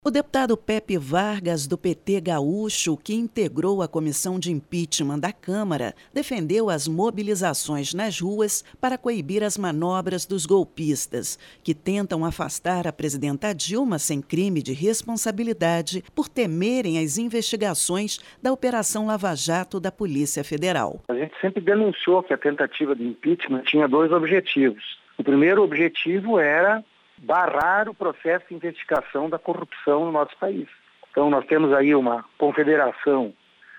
O deputado Pepe Vargas, do PT gaúcho, que integrou a comissão de impeachment da Câmara, defendeu as mobilizações nas ruas para coibir as manobras dos golpistas, que tentam afastar a presidenta Dilma sem crime de responsabilidade por temerem as investigações da Operação Lava Jato da Polícia Federal. A gente sempre denunciou que a tentativa de impeachment tinha dois objetivos. O primeiro objetivo era barrar o processo de investigação da corrupção no nosso país. Então nós temos aí uma confederação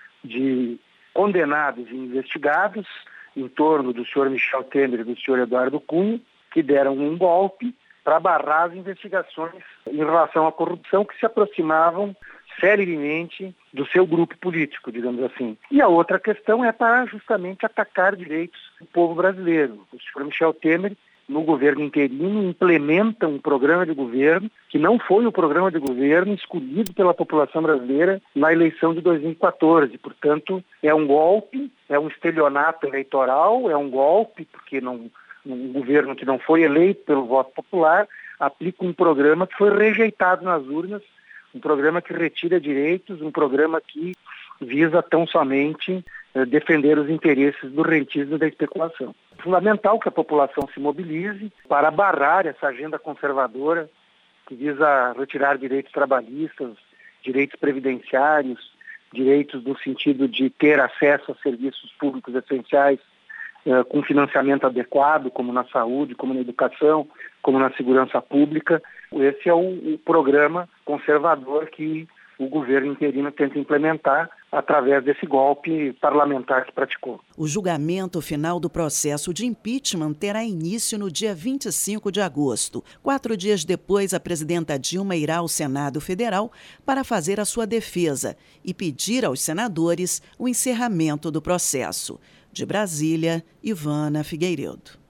de condenados e investigados em torno do senhor Michel Temer e do senhor Eduardo Cunha, que deram um golpe para barrar as investigações em relação à corrupção que se aproximavam celeremente do seu grupo político, digamos assim. E a outra questão é para justamente atacar direitos do povo brasileiro. O senhor Michel Temer, no governo interino, implementa um programa de governo que não foi o programa de governo escolhido pela população brasileira na eleição de 2014. Portanto, é um golpe, é um estelionato eleitoral, é um golpe, porque um governo que não foi eleito pelo voto popular aplica um programa que foi rejeitado nas urnas, um programa que retira direitos, um programa que visa tão somente defender os interesses do rentismo e da especulação. É fundamental que a população se mobilize para barrar essa agenda conservadora que visa retirar direitos trabalhistas, direitos previdenciários, direitos no sentido de ter acesso a serviços públicos essenciais com financiamento adequado, como na saúde, como na educação, como na segurança pública. Esse é o programa conservador que o governo interino tenta implementar através desse golpe parlamentar que praticou. O julgamento final do processo de impeachment terá início no dia 25 de agosto. 4 dias depois, a presidenta Dilma irá ao Senado Federal para fazer a sua defesa e pedir aos senadores o encerramento do processo. De Brasília, Ivana Figueiredo.